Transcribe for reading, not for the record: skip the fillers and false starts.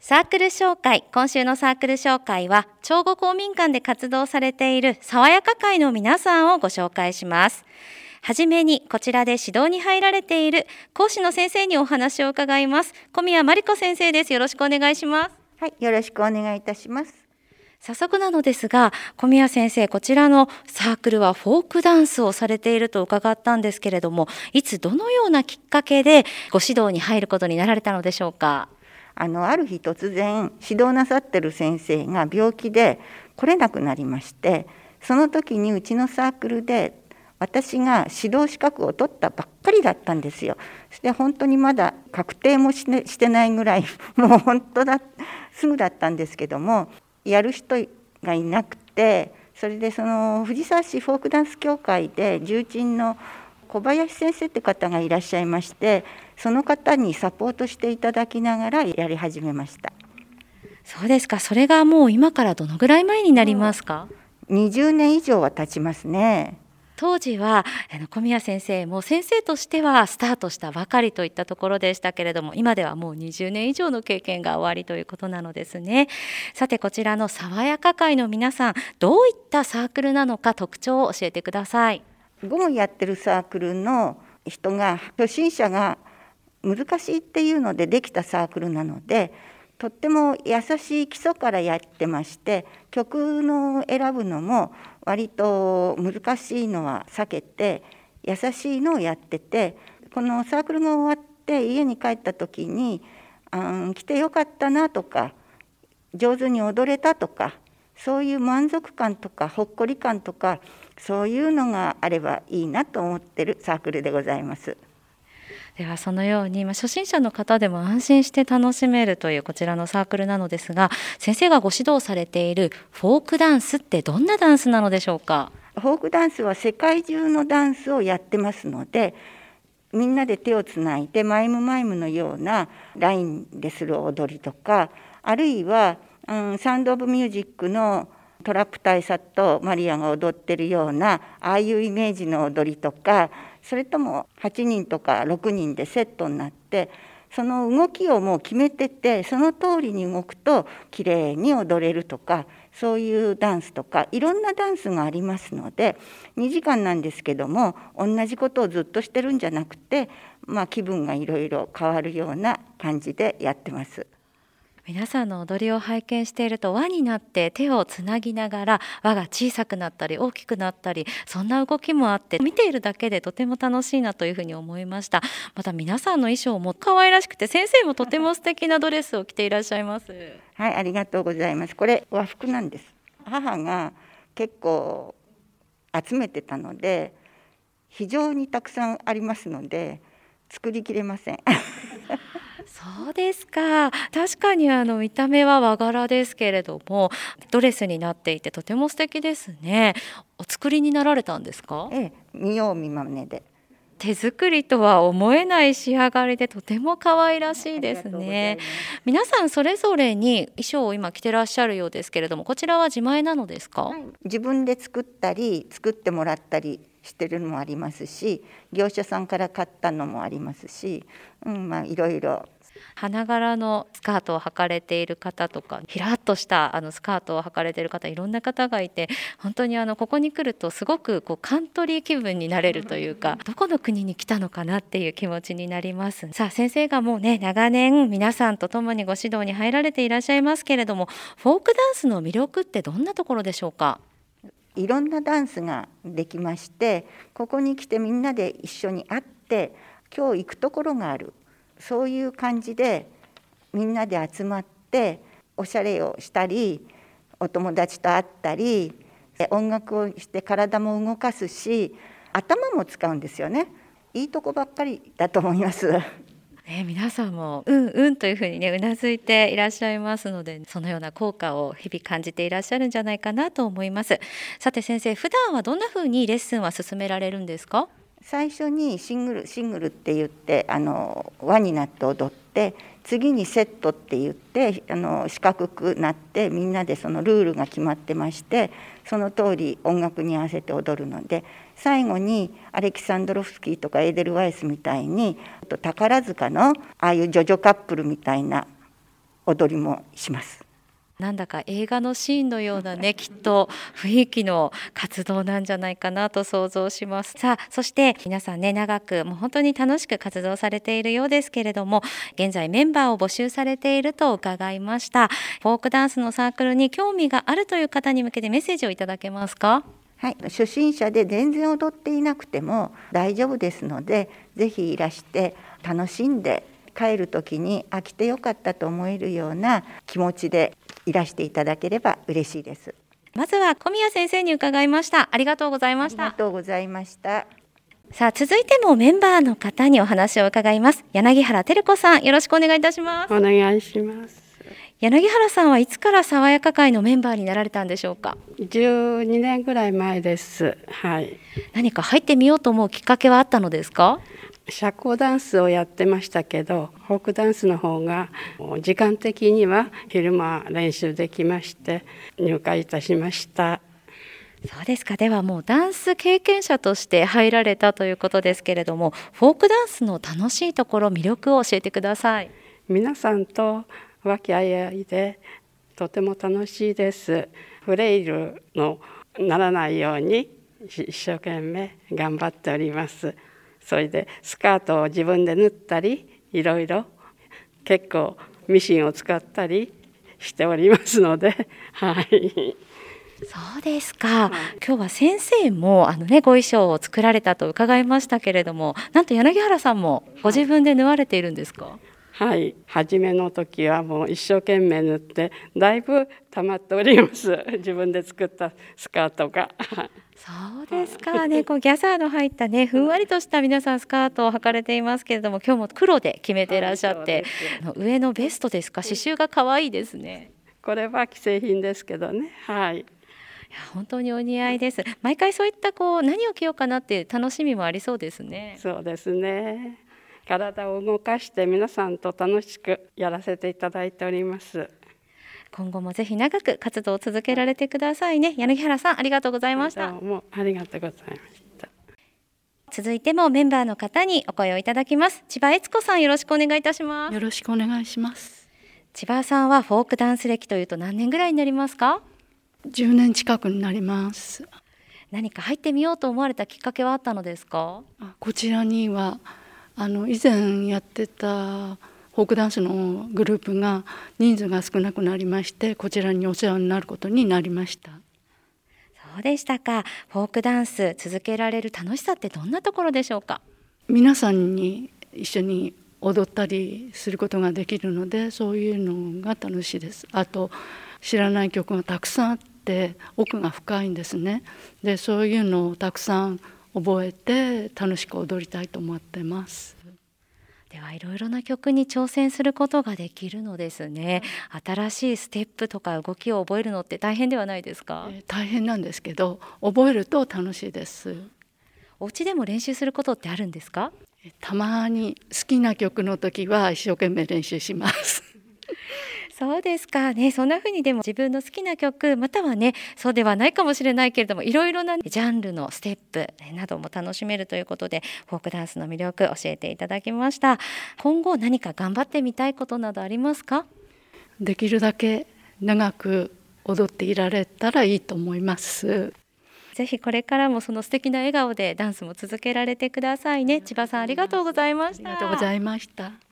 サークル紹介。今週のサークル紹介は長後公民館で活動されている爽やか会の皆さんをご紹介します。はじめにこちらで指導に入られている講師の先生にお話を伺います。小宮真理子先生です。よろしくお願いします。 はい、よろしくお願いいたします。 早速なのですが、小宮先生、こちらのサークルはフォークダンスをされていると伺ったんですけれども、いつどのようなきっかけでご指導に入ることになられたのでしょうか。 ある日突然指導なさってる先生が病気で来れなくなりまして、その時にうちのサークルで私が指導資格を取ったばっかりだったんですよ。そして本当にまだ確定もしてないぐらい、もう本当すぐだったんですけども、やる人がいなくて、それでその藤沢市フォークダンス協会で重鎮の小林先生って方がいらっしゃいまして、その方にサポートしていただきながらやり始めました。 そうですか。それがもう今からどのぐらい前になりますか。 20年以上は経ちますね。 当時は小宮先生も先生としてはスタートしたばかりといったところでしたけれども、今ではもう20年以上の経験がおありということなのですね。さて、こちらの爽やか会の皆さん、どういったサークルなのか特徴を教えてください。 午後やってるサークルの人が初心者が難しいっていうのでできたサークルなので、とっても優しい基礎からやってまして、曲の選ぶのも割と難しいのは避けて優しいのをやってて、このサークルが終わって家に帰った時に来てよかったなとか、上手に踊れたとか、そういう満足感とかほっこり感とか、そういうのがあればいいなと思ってるサークルでございます。 ではそのように初心者の方でも安心して楽しめるというこちらのサークルなのですが、先生がご指導されているフォークダンスってどんなダンスなのでしょうか。 フォークダンスは世界中のダンスをやってますので、みんなで手をつないでマイムマイムのようなラインでする踊りとか、あるいは、サウンドオブミュージックのトラップ大佐とマリアが踊ってるようなああいうイメージの踊りとか、それとも8人とか6人でセットになって、その動きをもう決めてて、その通りに動くときれいに踊れるとか、そういうダンスとかいろんなダンスがありますので、2時間なんですけども同じことをずっとしてるんじゃなくて、気分がいろいろ変わるような感じでやってます。 皆さんの踊りを拝見していると、輪になって手をつなぎながら輪が小さくなったり大きくなったり、そんな動きもあって、見ているだけでとても楽しいなというふうに思いました。また皆さんの衣装も可愛らしくて、先生もとても素敵なドレスを着ていらっしゃいます。 はい、ありがとうございます。これ和服なんです。母が結構集めてたので、非常にたくさんありますので作りきれません。 そうですか。確かに見た目は和柄ですけれども、ドレスになっていてとても素敵ですね。お作りになられたんですか。 見よう見まねで。 手作りとは思えない仕上がりでとても可愛らしいですね。皆さんそれぞれに衣装を今着てらっしゃるようですけれども、こちらは自前なのですか。 自分で作ったり作ってもらったりしてるのもありますし、業者さんから買ったのもありますし、いろいろ。 花柄のスカートを履かれている方とか、ひらっとしたスカートを履かれている方、いろんな方がいて、本当にここに来るとすごくカントリー気分になれるというか、どこの国に来たのかなっていう気持ちになります。さあ、先生がもうね、長年皆さんと共にご指導に入られていらっしゃいますけれども、フォークダンスの魅力ってどんなところでしょうか。 いろんなダンスができまして、ここに来てみんなで一緒に会って、今日行くところがある、そういう感じでみんなで集まっておしゃれをしたり、お友達と会ったり、音楽をして体も動かすし、頭も使うんですよね。いいとこばっかりだと思います。 皆さんもうんうんというふうにね、うなずいていらっしゃいますので、そのような効果を日々感じていらっしゃるんじゃないかなと思います。さて先生、普段はどんなふうにレッスンは進められるんですか。 最初にシングルって言って輪になって踊って、次にセットって言って四角くなって、みんなでそのルールが決まってまして、その通り音楽に合わせて踊るので、最後にアレキサンドロフスキーとかエーデルワイスみたいに宝塚のああいうジョジョカップルみたいな踊りもします。 なんだか映画のシーンのようなね、きっと雰囲気の活動なんじゃないかなと想像します。さあ、そして皆さんね、長くもう本当に楽しく活動されているようですけれども、現在メンバーを募集されていると伺いました。フォークダンスのサークルに興味があるという方に向けてメッセージをいただけますか？ はい、初心者で全然踊っていなくても大丈夫ですので、ぜひいらして楽しんで帰る時に来てよかったと思えるような気持ちでいらしていただければ嬉しいです。 まずは小宮先生に伺いました。ありがとうございました。 ありがとうございました。 さあ、続いてもメンバーの方にお話を伺います。柳原照子さん、よろしくお願いいたします。 お願いします。 柳原さんはいつから爽やか会のメンバーになられたんでしょうか 12年ぐらい前です。はい。 何か入ってみようと思うきっかけはあったのですか？ 社交ダンスをやってましたけど、フォークダンスの方が時間的には昼間練習できまして入会いたしました。 そうですか。ではもうダンス経験者として入られたということですけれども、フォークダンスの楽しいところ、魅力を教えてください。 皆さんと和気あいあいでとても楽しいです。フレイルのならないように一生懸命頑張っております。それでスカートを自分で縫ったり、いろいろ結構ミシンを使ったりしておりますので、はい。 そうですか。今日は先生もご衣装を作られたと伺いましたけれども、なんと柳原さんもご自分で縫われているんですか？ はい、初めの時はもう一生懸命縫ってだいぶ溜まっております。自分で作ったスカートが。 そうですかね。ギャザーの入ったね、ふんわりとした皆さんスカートを履かれていますけれども、今日も黒で決めていらっしゃって、上のベストですか、刺繍が可愛いですね。 これは既製品ですけどね。はい。 いや本当にお似合いです。毎回そういった何を着ようかなっていう楽しみもありそうですね。 そうですね。体を動かして皆さんと楽しくやらせていただいております。 今後もぜひ長く活動を続けられてくださいね。柳原さん、ありがとうございました。 どうもありがとうございました。 続いてもメンバーの方にお声をいただきます。千葉悦子さん、よろしくお願いいたします。 よろしくお願いします。 千葉さんはフォークダンス歴というと何年ぐらいになりますか 10年近くになります。 何か入ってみようと思われたきっかけはあったのですか？ こちらには以前やってたフォークダンスのグループが人数が少なくなりまして、こちらにお世話になることになりました。 そうでしたか。フォークダンス続けられる楽しさってどんなところでしょうか？ 皆さんに一緒に踊ったりすることができるので、そういうのが楽しいです。あと知らない曲がたくさんあって奥が深いんですね。でそういうのをたくさん覚えて楽しく踊りたいと思ってます。 ではいろいろな曲に挑戦することができるのですね。新しいステップとか動きを覚えるのって大変ではないですか？ 大変なんですけど覚えると楽しいです。 お家でも練習することってあるんですか？ たまに好きな曲の時は一生懸命練習しますそうですかね。そんな風にでも自分の好きな曲またはねそうではないかもしれないけれどもいろいろなジャンルのステップなども楽しめるということでフォークダンスの魅力教えていただきました。今後何か頑張ってみたいことなどありますか？ できるだけ長く踊っていられたらいいと思います。 ぜひこれからもその素敵な笑顔でダンスも続けられてくださいね。千葉さんありがとうございました。 ありがとうございました。